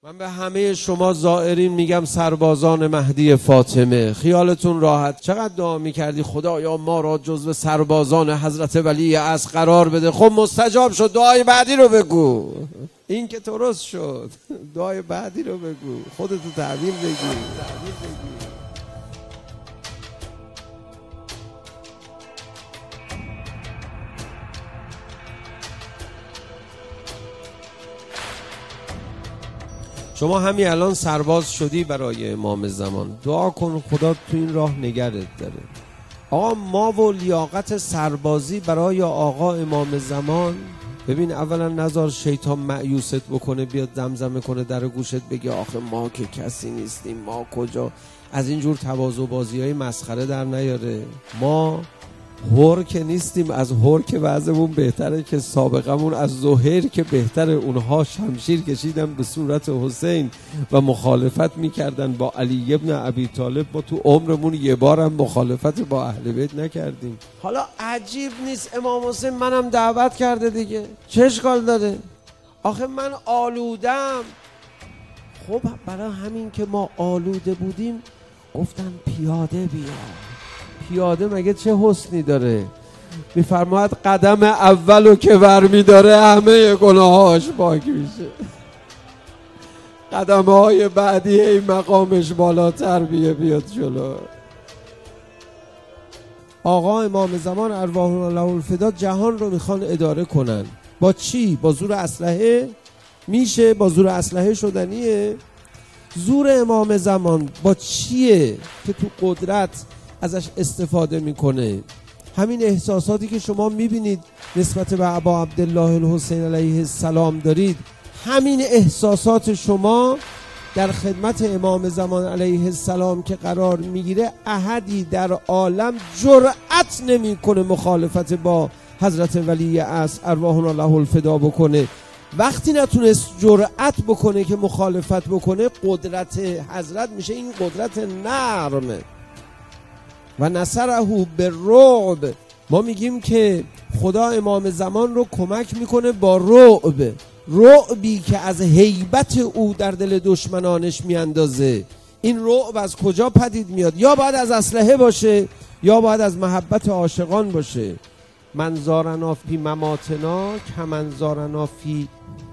من به همه شما زائرین میگم سربازان مهدی فاطمه، خیالتون راحت. چقدر دعا میکردی خدایا ما را جزو سربازان حضرت ولی عصر قرار بده. خب مستجاب شد، دعای بعدی رو بگو. این که درست شد، دعای بعدی رو بگو، خودتو تعبیر بگی. شما همین الان سرباز شدی برای امام زمان، دعا کن خدا تو این راه نگرت داره. آقا ما و لیاقت سربازی برای آقا امام زمان، ببین اولا نذار شیطان مایوست بکنه، بیاد زمزمه کنه در گوشت بگه آخه ما که کسی نیستیم، ما کجا، از اینجور تواضع بازی های مسخره در نیاره. ما هور که نیستیم، از هور که وضعمون بهتره که سابقمون از زهیر که بهتره. اونها شمشیر کشیدن به صورت حسین و مخالفت میکردن با علی ابن ابی طالب. ما تو عمرمون یه بارم مخالفت با اهل بیت نکردیم. حالا عجیب نیست امام حسین منم دعوت کرده دیگه، چه اشکال داره؟ آخه من آلودم. خب برای همین که ما آلوده بودیم گفتن پیاده بیا. پیاده مگه چه حسنی داره؟ میفرماید قدم اولو که ورمی داره همه گناهاش پاک میشه، قدم های بعدی ای مقامش بالاتر بیاد جلو. آقا امام زمان ارواح له الفدا جهان رو میخوان اداره کنن. با چی؟ با زور اسلحه؟ میشه با زور اسلحه شدنیه؟ زور امام زمان با چیه که تو قدرت ازش استفاده میکنه؟ همین احساساتی که شما میبینید نسبت به ابا عبدالله الحسین علیه السلام دارید، همین احساسات شما در خدمت امام زمان علیه السلام که قرار میگیره، احدی در عالم جرأت نمیکنه مخالفت با حضرت ولی عصر ارواحنا له الفدا بکنه. وقتی نتونست جرأت بکنه که مخالفت بکنه، قدرت حضرت میشه این قدرت نرم و نصره بالرعب. ما میگیم که خدا امام زمان رو کمک میکنه با رعب، رعبی که از هیبت او در دل دشمنانش میاندازه. این رعب از کجا پدید میاد؟ یا باید از اسلحه باشه یا باید از محبت عاشقان باشه. من زارنا فی مماتنا کمن زارنا فی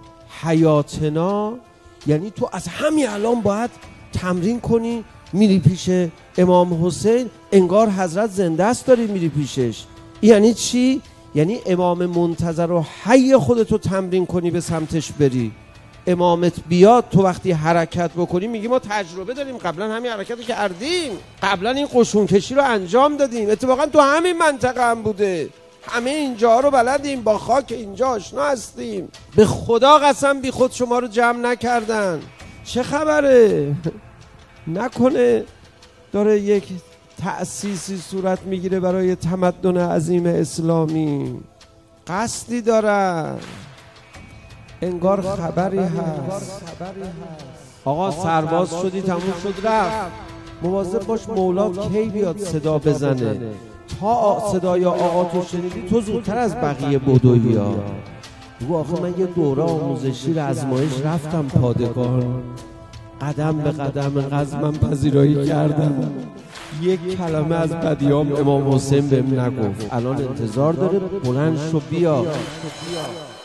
حیاتنا، یعنی تو از همین الان باید تمرین کنی، میری پیش امام حسین انگار حضرت زنده است، داری میری پیشش. یعنی چی؟ یعنی امام منتظر و حی خودتو تمرین کنی به سمتش بری. امامت بیاد تو وقتی حرکت بکنی میگی ما تجربه داریم، قبلا همین حرکت رو کردیم، قبلا این قشون کشی رو انجام دادیم، اتفاقا تو همین منطقه هم بوده، همه اینجا رو بلدیم، با خاک اینجا آشنا هستیم. به خدا قسم بی خود شما رو جمع نکردن. چه خبره؟ نکنه داره یک تأسیسی صورت میگیره برای تمدن عظیم اسلامی، قصدی دارن، انگار خبری هست. آقا سرباز شدی تموم شد رفت، مواظب باش مولات کی بیاد صدا بزنه. تا صدای آقا تو شنیدی تو زودتر از بقیه بدوی ها. بگو آخه من یه دوره آموزشی رو ازمایش رفتم پادگان، قدم به قدم قزمم پذیرایی کردم، یک کلمه از بدیام امام حسین بهم نگفت. الان انتظار داره بلند شو بیا.